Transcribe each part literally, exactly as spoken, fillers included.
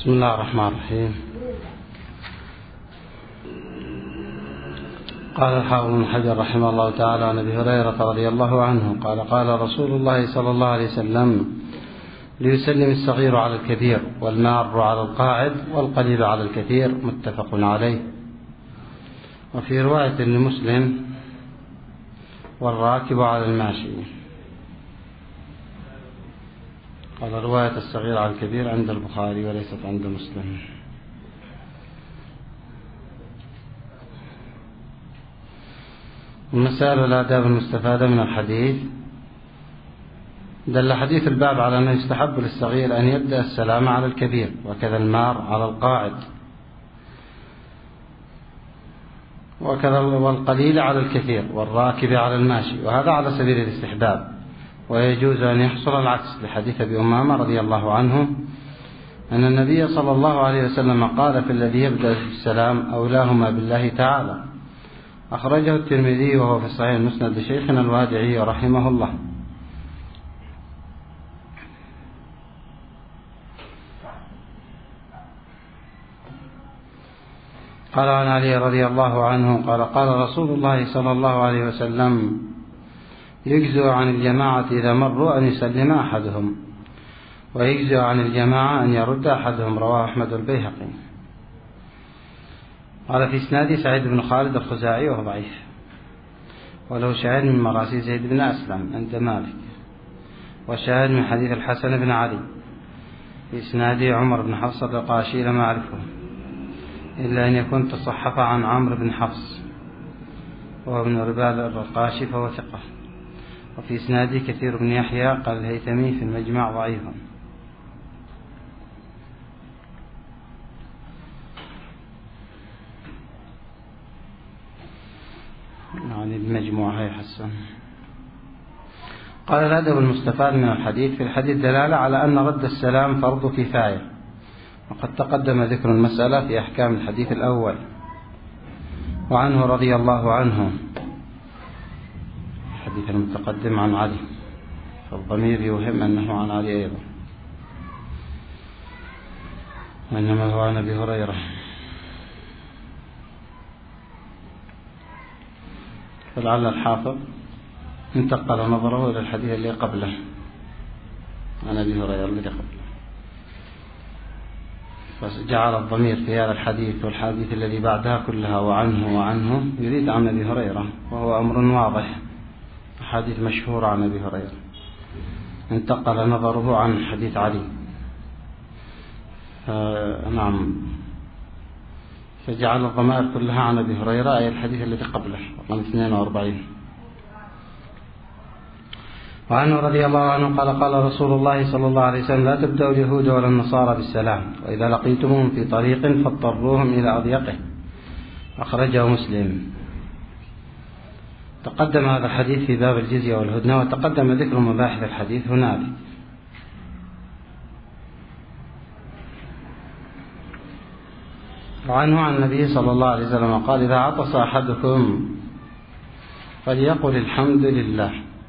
بسم الله الرحمن الرحيم. قال الحافظ بن حجر رحمه الله تعالى عن أبي هريرة رضي الله عنه قال قال رسول الله صلى الله عليه وسلم: ليسلم الصغير على الكبير والمار على القاعد والقليل على الكثير، متفق عليه. وفي رواية لمسلم: والراكب على الماشي. قال رواية الصغير على الكبير عند البخاري وليست عند مسلم. المسائل والآداب المستفادة من الحديث: دل حديث الباب على أنه يستحب للصغير أن يبدأ السلام على الكبير، وكذا المار على القاعد، وكذا والقليل على الكثير، والراكب على الماشي، وهذا على سبيل الاستحباب. ويجوز أن يحصل العكس لحديث أبي أمامة رضي الله عنه أن النبي صلى الله عليه وسلم قال في الذي يبدأ بالسلام: أولاهما بالله تعالى. أخرجه الترمذي وهو في الصحيح المسند لشيخنا الوادعي رحمه الله. قال عن علي رضي الله عنه قال قال رسول الله صلى الله عليه وسلم: يجزئ عن الجماعة إذا مروا أن يسلم أحدهم، ويجزئ عن الجماعة أن يرد أحدهم. رواه أحمد البيهقي. قال في إسناده سعيد بن خالد الخزاعي وهو ضعيف، وله شاهد من مراسيل زيد بن أسلم عند مالك، وشاهد من حديث الحسن بن علي. في إسناده عمر بن حفص الرقاشي لم أعرفه إلا أن يكون تصحف عن عمرو بن حفص وهو ابن ربال الرقاشي فهو ثقة. وفي إسناده كثير بن يحيى قال الهيثمي في المجمع ضعيف. يعني المجموعة هي حسن. قال الأدب المستفاد من الحديث: في الحديث دلالة على أن رد السلام فرض كفاية، وقد تقدم ذكر المسألة في أحكام الحديث الأول. وعنه رضي الله عنه الحديث المتقدم عن علي، فالضمير يوهم أنه عن علي أيضا، وإنما هو عن أبي هريرة. فلعل الحافظ انتقل نظره إلى الحديث اللي قبله عن أبي هريرة الذي قبله، فجعل الضمير في هذا الحديث والحديث الذي بعدها كلها وعنه وعنه يريد عن أبي هريرة، وهو أمر واضح، حديث مشهور عن أبي هريرة. انتقل نظره عن حديث علي. نعم، فجعل الضمائر كلها عن أبي هريرة، أي الحديث الذي قبله رقم اثنين وأربعين. وعنه رضي الله عنه قال قال رسول الله صلى الله عليه وسلم: لا تبدأوا اليهود ولا النصارى بالسلام، وإذا لقيتموهم في طريق فاضطروهم إلى أضيقه. أخرجه مسلم. تقدم هذا الحديث في باب الجزية والهدنة، وتقدم ذكر مباحث الحديث هنالك. وعنه عن النبي صلى الله عليه وسلم قال: إذا عطس أحدكم فليقل الحمد لله،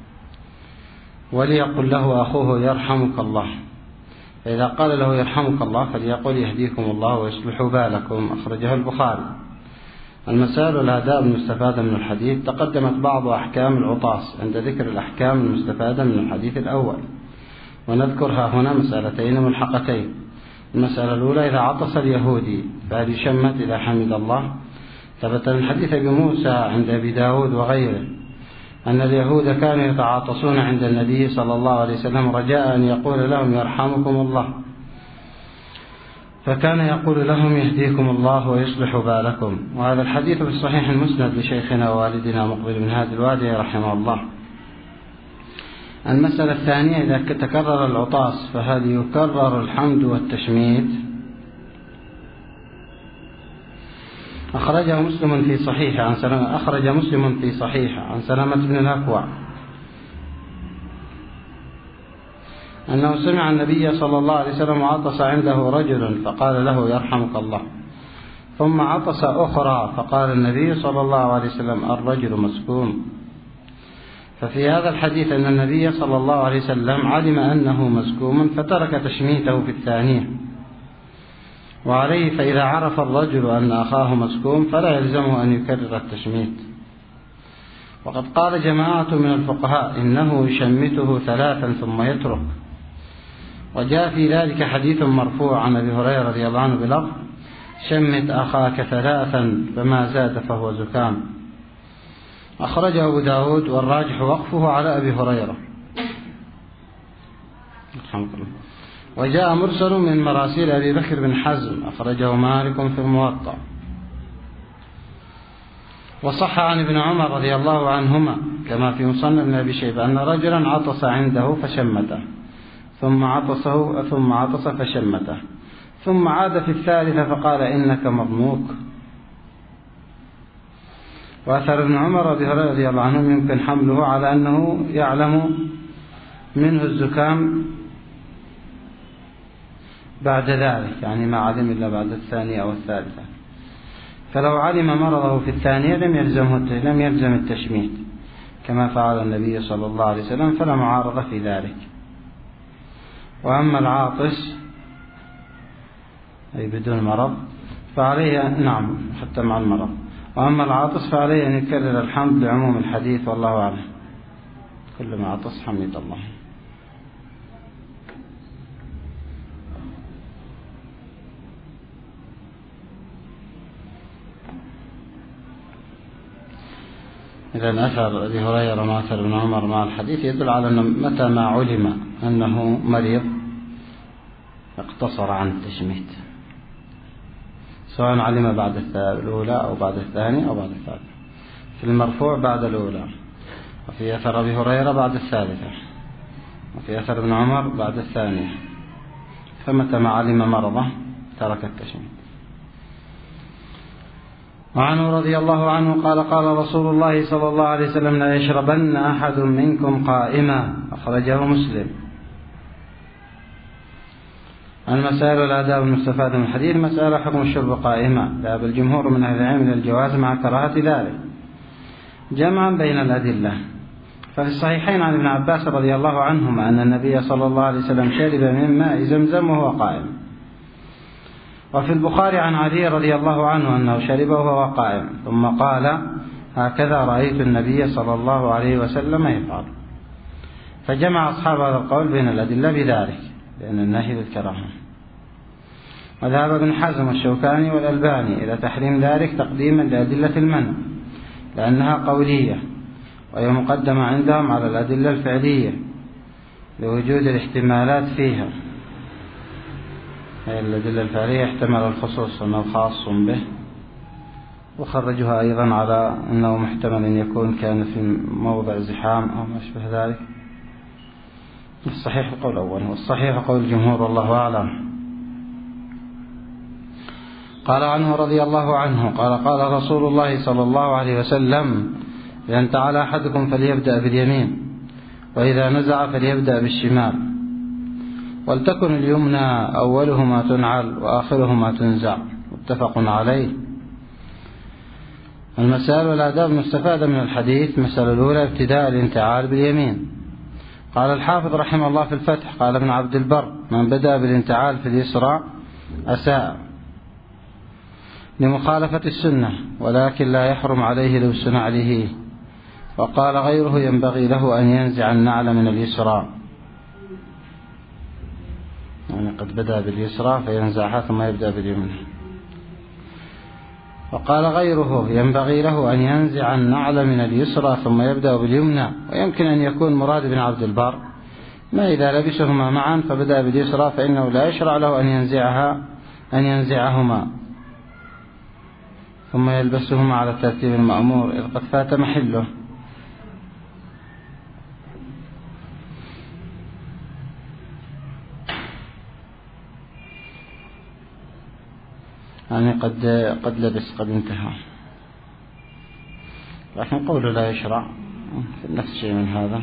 وليقل له أخوه يرحمك الله، فإذا قال له يرحمك الله فليقل يهديكم الله ويصلح بالكم. أخرجه البخاري. المسائل والآداب المستفادة من الحديث: تقدمت بعض أحكام العطاس عند ذكر الأحكام المستفادة من الحديث الأول، ونذكرها هنا مسألتين ملحقتين. المسألة الأولى: إذا عطس اليهودي فهل يشمت إذا حمد الله؟ ثبت من حديث أبي موسى عند أبي داود وغيره أن اليهود كانوا يتعاطسون عند النبي صلى الله عليه وسلم رجاء أن يقول لهم يرحمكم الله، فكان يقول لهم يهديكم الله ويصلح بالكم. وهذا الحديث في الصحيح المسند لشيخنا ووالدنا مقبل بن هادي الوادعي رحمه الله. المسألة الثانية: إذا تكرر العطاس فهل يكرر الحمد والتشميت؟ أخرجه مسلم في صحيحه عن سلامة أخرج مسلم في صحيحه عن سلامة بن الأكوع أنه سمع النبي صلى الله عليه وسلم عطس عنده رجل فقال له يرحمك الله، ثم عطس أخرى فقال النبي صلى الله عليه وسلم الرجل مسكوم. ففي هذا الحديث أن النبي صلى الله عليه وسلم علم أنه مسكوم فترك تشميته في الثانية، وعليه فإذا عرف الرجل أن أخاه مسكوم فلا يلزمه أن يكرر التشميت. وقد قال جماعة من الفقهاء إنه يشمته ثلاثا ثم يترك، وجاء في ذلك حديث مرفوع عن أبي هريرة رضي الله عنه بلفظ: شمت أخاك ثلاثا فما زاد فهو زكام. أخرجه أبو داود، والراجح وقفه على أبي هريرة. وجاء مرسل من مراسيل أبي بكر بن حزم، أخرجه مالك في الموطأ. وصح عن ابن عمر رضي الله عنهما كما في مصنف ابن أبي شيبة أن رجلا عطس عنده فشمته، ثم عطسه ثم عطس فشمته، ثم عاد في الثالثة فقال: إنك مضموك. وأثر ابن عمر رضي الله عنه يمكن حمله على أنه يعلم منه الزكام بعد ذلك، يعني ما علم إلا بعد الثانية أو الثالثة، فلو علم مرضه في الثانية لم يلزمه لم يلزم التشميت كما فعل النبي صلى الله عليه وسلم، فلا معارضة في ذلك. وأما العاطس أي بدون مرض فعليه نعم حتى مع المرض، وأما العاطس فعليه أن يكرر الحمد لعموم الحديث، والله أعلم. كل ما عطس حمد الله. إذا أثر أبي هريرة مع أثر ابن عمر مع الحديث يدل على أن متى ما علم أنه مريض اقتصر عن التشميت، سواء علم بعد الأولى أو بعد الثانية أو بعد الثالثة. في المرفوع بعد الأولى، وفي أثر أبي هريرة بعد الثالثة، وفي أثر ابن عمر بعد الثانية. فمتى ما علم مرضه ترك التشميت. وعنه رضي الله عنه قال: قال رسول الله صلى الله عليه وسلم: لا يشربن أحد منكم قائما، أخرجه مسلم. المسائل والآداب المستفادة من الحديث: مسألة حكم الشرب قائما، ذهب الجمهور من أهل العلم إلى الجواز مع كراهة ذلك جمعا بين الأدلة. ففي الصحيحين عن ابن عباس رضي الله عنهما أن النبي صلى الله عليه وسلم شرب من ماء زمزم وهو قائم. وفي البخاري عن علي رضي الله عنه أنه شربه وهو قائم، ثم قال: هكذا رأيت النبي صلى الله عليه وسلم يفعل. فجمع أصحاب هذا القول بين الأدلة بذلك، لأن النهي للكراهة. وذهب ابن حزم والشوكاني والألباني إلى تحريم ذلك تقديما لأدلة المنع، لأنها قولية، وهي مقدمة عندهم على الأدلة الفعلية لوجود الاحتمالات فيها. هي الأدلة الفعلية يحتمل الخصوص أنه خاص به، وخرجها أيضا على أنه محتمل أن يكون كان في موضع زحام أو ما أشبه ذلك. الصحيح قول أول، والصحيح قول الجمهور، والله أعلم. قال عنه رضي الله عنه قال: قال رسول الله صلى الله عليه وسلم: إذا انتعل أحدكم فليبدأ باليمين، وإذا نزع فليبدأ بالشمال، ولتكن اليمنى أولهما تنعل وآخرهما تنزع، متفق عليه. المسائل والآداب المستفادة من الحديث: المسألة الأولى ابتداء الانتعال باليمين. قال الحافظ رحمه الله في الفتح: قال ابن عبد البر: من بدأ بالانتعال في اليسرى أساء لمخالفة السنة، ولكن لا يحرم عليه لبس نعله. وقال غيره: ينبغي له أن ينزع النعل من اليسرى، يعني قد بدأ باليسرى فينزعها ثم يبدأ باليمنى. وقال غيره: ينبغي له أن ينزع النعل من اليسرى ثم يبدأ باليمنى. ويمكن أن يكون مراد بن عبد البر ما إذا لبسهما معا فبدأ باليسرى فإنه لا يشرع له أن ينزعها أن ينزعهما ثم يلبسهما على الترتيب المأمور، إذ قد فات محله. يعني قد قد لبس قد انتهى، لكن قوله لا يشرع في نفس شيء من هذا.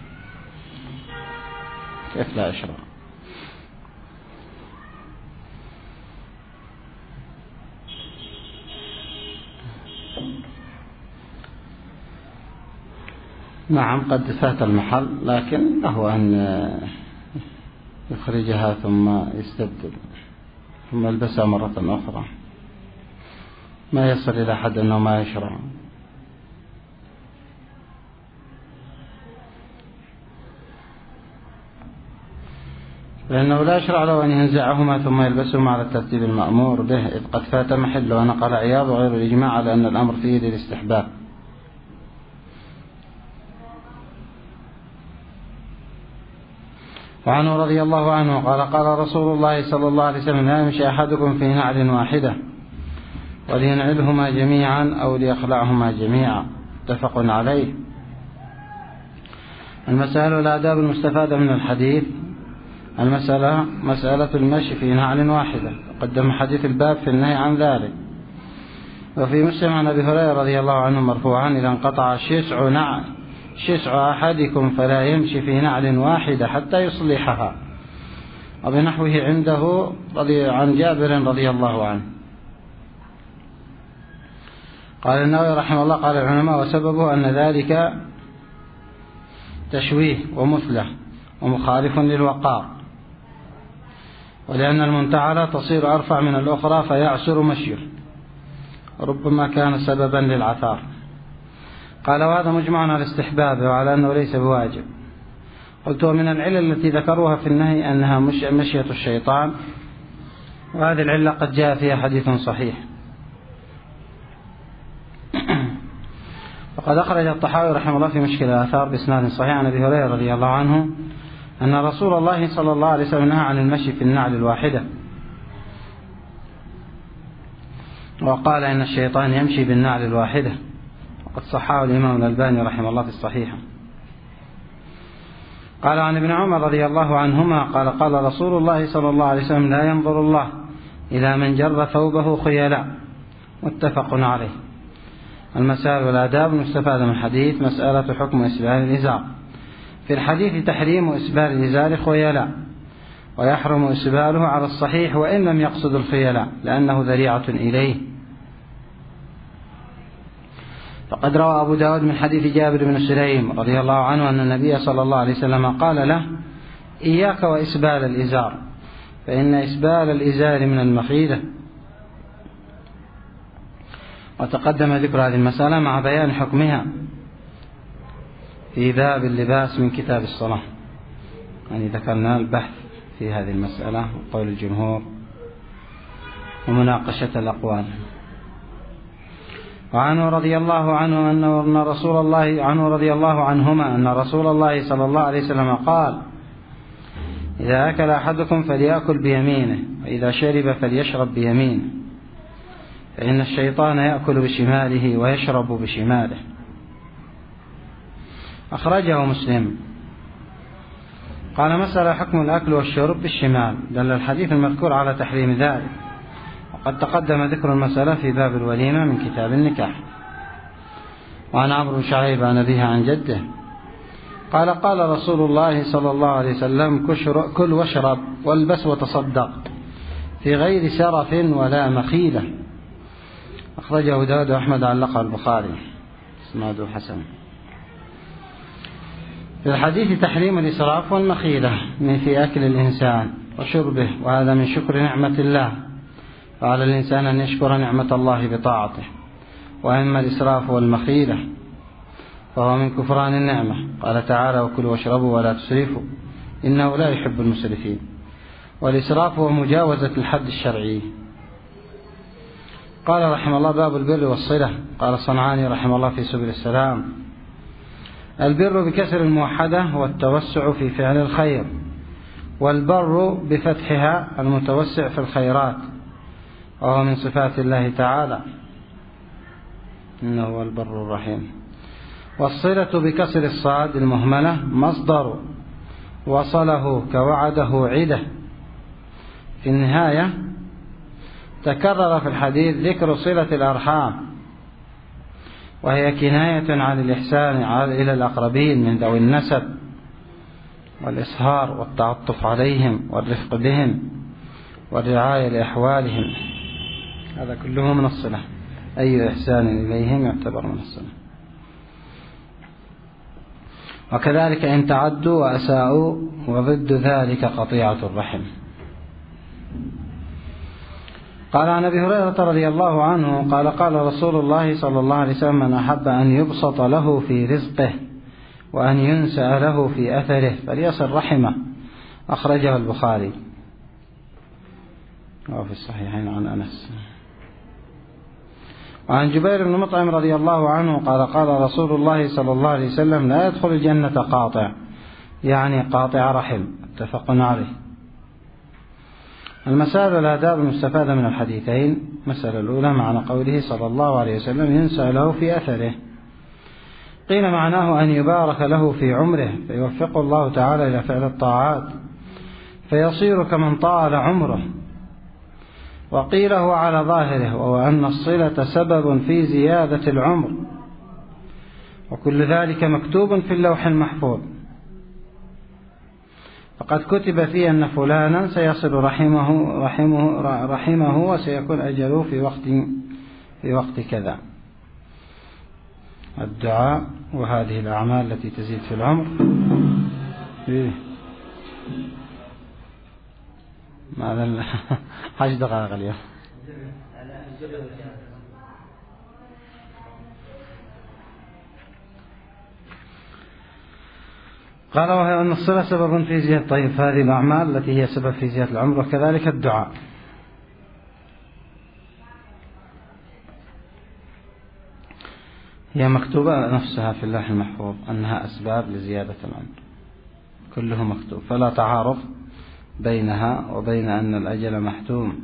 كيف لا يشرع؟ نعم قد فات المحل، لكن له أن يخرجها ثم يستبدل. ثم يلبسها مرة أخرى، ما يصل إلى حد أنه ما يشرع. لأنه لا يشرع له أن ينزعهما ثم يلبسهما على الترتيب المأمور به، إذ قد فات محله. ونقل عياض وغير الإجماع على أن الأمر فيه للاستحباب. وعنه رضي الله عنه قال قال رسول الله صلى الله عليه وسلم: لا يمشي أحدكم في نعل واحدة ولينعلهما جميعا أو ليخلعهما جميعا، متفق عليه. المسائل والآداب المستفادة من الحديث: المسألة مسألة المشي في نعل واحدة، قدم حديث الباب في النهي عن ذلك. وفي مسلم عن أبي هريرة رضي الله عنه مرفوعا: إذا انقطع شسع نعل شسع أحدكم فلا يمشي في نعل واحدة حتى يصلحها. وبنحوه عنده رضي عن جابر رضي الله عنه. قال النووي رحمه الله: قال العلماء: وسببه أن ذلك تشويه ومثلة ومخالف للوقار، ولأن المنتعلة تصير أرفع من الأخرى فيعسر مشيه، ربما كان سببا للعثار. قال: وهذا مجمع على استحبابه وعلى أنه ليس بواجب. قلت: ومن العلل التي ذكروها في النهي أنها مشية الشيطان، وهذه العلة قد جاء فيها حديث صحيح. وقد أخرج الطحاوي رحمه الله في مشكل الآثار بإسناد صحيح عن أبي هريرة رضي الله عنه أن رسول الله صلى الله عليه وسلم نهى عن المشي في النعل الواحدة، وقال إن الشيطان يمشي بالنعل الواحدة، وقد صححه الإمام الألباني رحمه الله في الصحيحة. قال عن ابن عمر رضي الله عنهما قال قال رسول الله صلى الله عليه وسلم: لا ينظر الله إلى من جر ثوبه خيلاء، متفق عليه. المسائل والآداب المستفادة من الحديث: مسألة حكم إسبال الإزار. في الحديث تحريم إسبال الإزار خيلاء، ويحرم إسباله على الصحيح وإن لم يقصد الخيلاء لأنه ذريعة إليه. فقد روى أبو داود من حديث جابر بن سليم رضي الله عنه أن النبي صلى الله عليه وسلم قال له: إياك وإسبال الإزار، فإن إسبال الإزار من المخيلة. وتقدم ذكر هذه المسألة مع بيان حكمها في باب اللباس من كتاب الصلاة، يعني ذكرنا البحث في هذه المسألة وقول الجمهور ومناقشة الأقوال. وعنه رضي الله عنه أن رسول الله عنه رضي الله عنهما أن رسول الله صلى الله عليه وسلم قال: إذا أكل أحدكم فليأكل بيمينه، وإذا شرب فليشرب بيمينه، فإن الشيطان يأكل بشماله ويشرب بشماله. أخرجه مسلم. قال: مسألة حكم الأكل والشرب بالشمال، دل الحديث المذكور على تحريم ذلك، وقد تقدم ذكر المسألة في باب الوليمة من كتاب النكاح. وعن عمرو بن شعيب عن أبيه عن جده قال: قال رسول الله صلى الله عليه وسلم: كل واشرب والبس وتصدق في غير سرف ولا مخيلة. أخرجه داود وأحمد علقه البخاري، اسناده حسن. في الحديث تحريم الإسراف والمخيلة من في أكل الإنسان وشربه، وهذا من شكر نعمة الله، فعلى الإنسان أن يشكر نعمة الله بطاعته. وأما الإسراف والمخيلة فهو من كفران النعمة. قال تعالى: وكلوا واشربوا ولا تسرفوا إنه لا يحب المسرفين. والإسراف هو مجاوزة الحد الشرعي. قال رحمه الله: باب البر والصلة. قال الصنعاني رحمه الله في سبل السلام: البر بكسر الموحدة هو التوسع في فعل الخير، والبر بفتحها المتوسع في الخيرات، وهو من صفات الله تعالى إنه هو البر الرحيم. والصلة بكسر الصاد المهملة مصدر وصله كوعده عده. في النهاية تكرر في الحديث ذكر صلة الأرحام، وهي كناية عن الإحسان إلى الأقربين من ذوي النسب، والإصهار والتعطف عليهم والرفق بهم والرعاية لأحوالهم، هذا كله من الصلة. أي إحسان إليهم يعتبر من الصلة. وكذلك إن تعدوا وأساءوا، وضد ذلك قطيعة الرحم. قال عن أبي هريرة رضي الله عنه قال قال رسول الله صلى الله عليه وسلم: من أحب أن يبسط له في رزقه وأن ينسأ له في أثره فليصل رحمه. أخرجه البخاري وفي الصحيحين عن أنس. وعن جبير بن مطعم رضي الله عنه قال قال رسول الله صلى الله عليه وسلم: لا يدخل الجنة قاطع، يعني قاطع رحم. متفق عليه. المسائل والآداب المستفادة من الحديثين: المسألة الأولى معنى قوله صلى الله عليه وسلم: ينسأ له في أثره. قيل معناه أن يبارك له في عمره فيوفقه الله تعالى إلى فعل الطاعات فيصير كمن طال عمره. وقيل هو على ظاهره، وهو أن الصلة سبب في زيادة العمر، وكل ذلك مكتوب في اللوح المحفوظ، فقد كتب فيه أن فلانا سيصل رحمه, رحمه, رحمه وسيكون أجله في وقت, في وقت كذا. الدعاء وهذه الأعمال التي تزيد في العمر. إيه؟ ماذا عشر دقائق اليوم. قال وهي أن الصلة سبب في زيادة. طيب، هذه الأعمال التي هي سبب في زيادة العمر، وكذلك الدعاء. هي مكتوبة نفسها في اللوح المحفوظ أنها أسباب لزيادة العمر، كله مكتوب، فلا تعارض بينها وبين أن الأجل محتوم.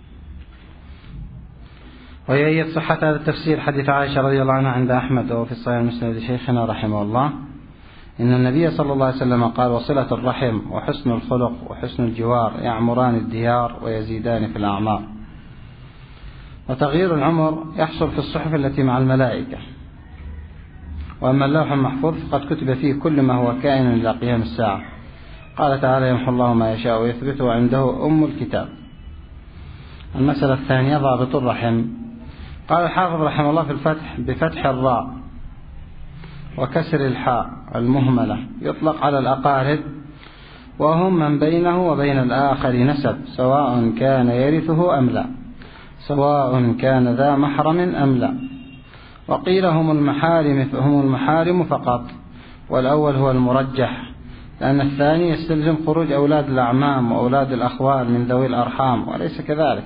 ويؤيد صحة هذا التفسير حديث عائشة رضي الله عنها عند أحمد وفي الصحيح المسند شيخنا رحمه الله إن النبي صلى الله عليه وسلم قال: وصلة الرحم وحسن الخلق وحسن الجوار يعمران الديار ويزيدان في الأعمار. وتغيير العمر يحصل في الصحف التي مع الملائكة. وأما اللوح المحفوظ فقد كتب فيه كل ما هو كائن إلى قيام الساعة. قال تعالى: يمحو الله ما يشاء ويثبت وعنده أم الكتاب. المسألة الثانية ضابط الرحم. قال الحافظ رحمه الله في الفتح: بفتح الراء وكسر الحاء المهملة يطلق على الأقارب، وهم من بينه وبين الآخر نسب، سواء كان يرثه أم لا، سواء كان ذا محرم أم لا. وقيل هم المحارم فهم المحارم فقط، والأول هو المرجح، لأن الثاني يستلزم خروج أولاد الأعمام وأولاد الأخوال من ذوي الأرحام، وليس كذلك.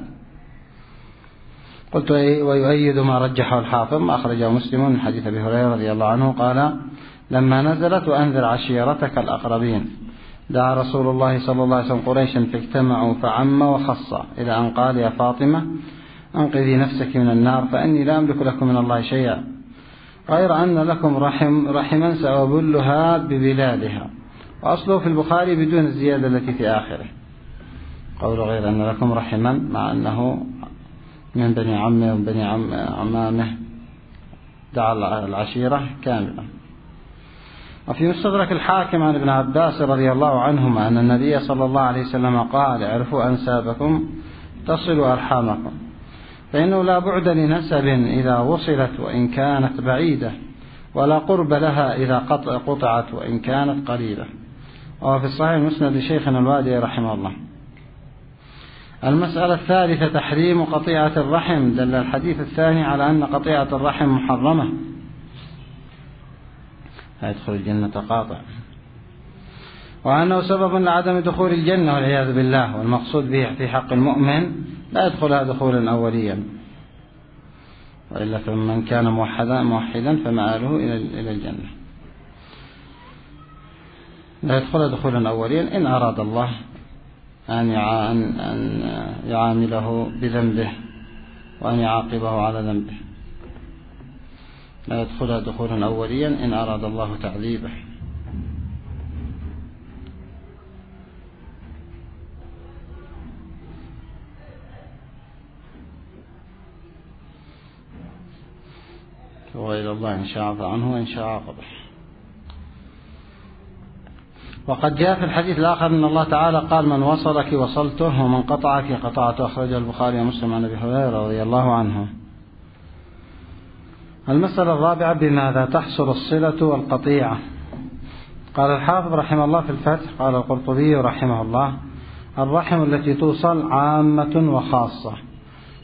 قلت: ويؤيد ما رجحه الحافظ ما أخرجه مسلم من حديث أبي هريرة رضي الله عنه قال: لما نزلت وأنذر عشيرتك الأقربين دعا رسول الله صلى الله عليه وسلم قريشا فاجتمعوا فعم وخص، إلى أن قال: يا فاطمة أنقذي نفسك من النار فإني لا أملك لكم من الله شيئا غير أن لكم رحم رحما سأبلها ببلادها. وأصله في البخاري بدون الزيادة التي في آخره، قول غير أن لكم رحما، مع أنه من بني عمه ومن بني عم عمامه، دعا العشيرة كاملة. وفي مستدرك الحاكم عن ابن عباس رضي الله عنهما أن النبي صلى الله عليه وسلم قال: اعرفوا أنسابكم تصلوا أرحامكم، فإنه لا بعد لنسب إذا وصلت وإن كانت بعيدة، ولا قرب لها إذا قطعت وإن كانت قريبة. وفي الصحيح المسند لشيخنا الوادي رحمه الله. المسألة الثالثة تحريم قطيعة الرحم. دل الحديث الثاني على أن قطيعة الرحم محرمة، لا يدخل الجنة قاطع، وأنه سبب لعدم دخول الجنة والعياذ بالله. والمقصود به في حق المؤمن لا يدخلها دخولا أوليا، وإلا فمن كان موحدا موحدا فمآله إلى الجنة. لا يدخلها دخولا أوليا إن أراد الله أن يعامله بذنبه وأن يعاقبه على ذنبه. لا يدخلها دخولا أوليا إن أراد الله تعذيبه. وإلى الله إن شاء عفى عنه وإن شاء عاقبه. وقد جاء في الحديث الآخر أن الله تعالى قال: من وصلك وصلته ومن قطعك قطعته. أخرجه البخاري ومسلم عن أبي هريرة رضي الله عنه. المسألة الرابعة: بماذا تحصل الصلة والقطيعة؟ قال الحافظ رحمه الله في الفتح: قال القرطبي رحمه الله: الرحم التي توصل عامة وخاصة،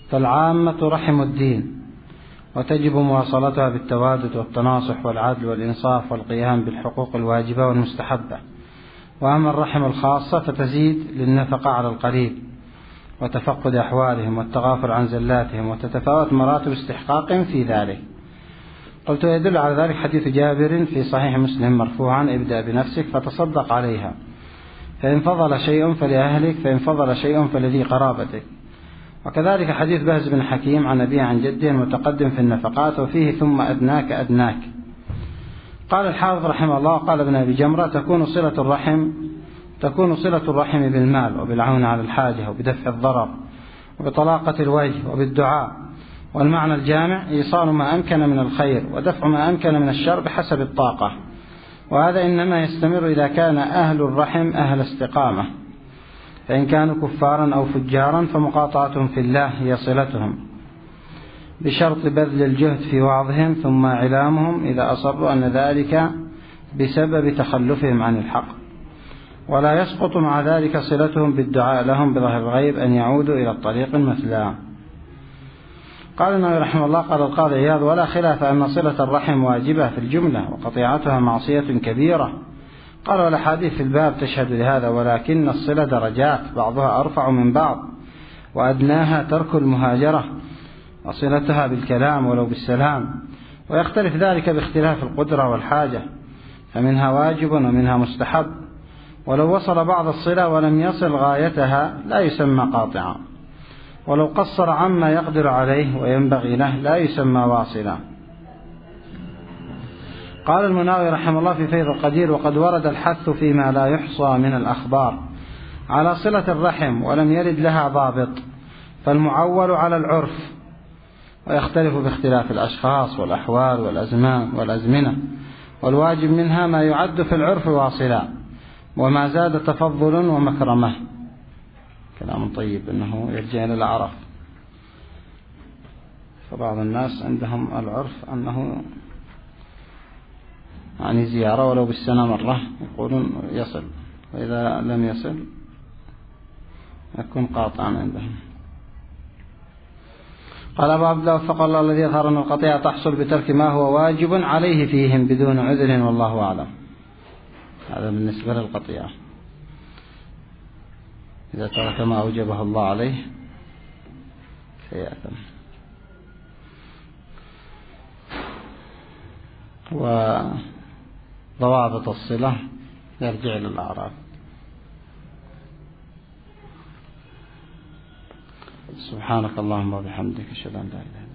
فالعامة رحم الدين، وتجب مواصلتها بالتوادد والتناصح والعدل والإنصاف والقيام بالحقوق الواجبة والمستحبة. وأما الرحم الخاصة فتزيد للنفقة على القريب وتفقد أحوالهم والتغافل عن زلاتهم، وتتفاوت مراتب استحقاقهم في ذلك. قلت يدل على ذلك حديث جابر في صحيح مسلم مرفوعا: ابدأ بنفسك فتصدق عليها، فإن فضل شيء فلأهلك، فإن فضل شيء فلذي قرابتك. وكذلك حديث بهز بن حكيم عن أبيه عن جده المتقدم في النفقات، وفيه ثم أدناك أدناك. قال الحافظ رحمه الله: قال ابن أبي جمرة: تكون صلة الرحم تكون صلة الرحم بالمال وبالعون على الحاجة وبدفع الضرر وبطلاقة الوجه وبالدعاء، والمعنى الجامع إيصال ما أمكن من الخير ودفع ما أمكن من الشر بحسب الطاقة. وهذا إنما يستمر إذا كان أهل الرحم أهل استقامة، فإن كانوا كفارا أو فجارا فمقاطعتهم في الله هي صلتهم، بشرط بذل الجهد في وعظهم، ثم إعلامهم إذا أصروا أن ذلك بسبب تخلفهم عن الحق. ولا يسقط مع ذلك صلتهم بالدعاء لهم بظهر الغيب أن يعودوا إلى الطريق المثلى. قال النووي رحمه الله: قال القاضي عياض: ولا خلاف أن صلة الرحم واجبة في الجملة، وقطيعتها معصية كبيرة. قال: والأحاديث في الباب تشهد لهذا، ولكن الصلة درجات، بعضها أرفع من بعض، وأدناها ترك المهاجرة وصلتها بالكلام ولو بالسلام، ويختلف ذلك باختلاف القدرة والحاجة، فمنها واجب ومنها مستحب. ولو وصل بعض الصلة ولم يصل غايتها لا يسمى قاطعا، ولو قصر عما يقدر عليه وينبغي له لا يسمى واصلا. قال المناوي رحمه الله في فيض القدير: وقد ورد الحث فيما لا يحصى من الأخبار على صلة الرحم ولم يرد لها ضابط، فالمعول على العرف، ويختلف باختلاف الأشخاص والأحوال والأزمان والأزمنة، والواجب منها ما يعد في العرف واصلا، وما زاد تفضل ومكرمة. كلام طيب أنه يرجع إلى العرف، فبعض الناس عندهم العرف أنه يعني زيارة ولو بالسنة مرة يقولون يصل، وإذا لم يصل يكون قاطعا عندهم. قال أبو عبد الله وفق الله: الذي يظهر أن القطيعة تحصل بترك ما هو واجب عليه فيهم بدون عذر، والله أعلم. هذا بالنسبة للقطيعة، إذا ترك ما أوجبه الله عليه فيأثم. وضوابط الصلة يرجع للأعراف. سبحانك اللهم وبحمدك، أشهد أن لا إله إلا أنت.